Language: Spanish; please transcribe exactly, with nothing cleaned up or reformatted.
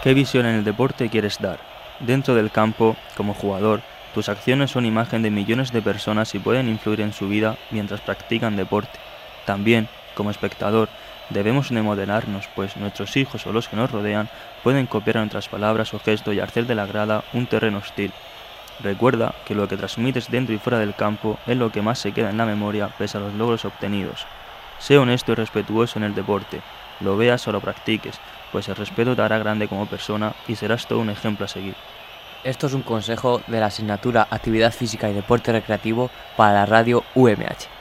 ¿Qué visión en el deporte quieres dar? Dentro del campo, como jugador, tus acciones son imagen de millones de personas y pueden influir en su vida mientras practican deporte. También, como espectador, debemos de modelarnos, pues nuestros hijos o los que nos rodean pueden copiar nuestras palabras o gestos y hacer de la grada un terreno hostil. Recuerda que lo que transmites dentro y fuera del campo es lo que más se queda en la memoria pese a los logros obtenidos. Sé honesto y respetuoso en el deporte, lo veas o lo practiques, pues el respeto te hará grande como persona y serás todo un ejemplo a seguir. Esto es un consejo de la asignatura Actividad Física y Deporte Recreativo para la radio U M H.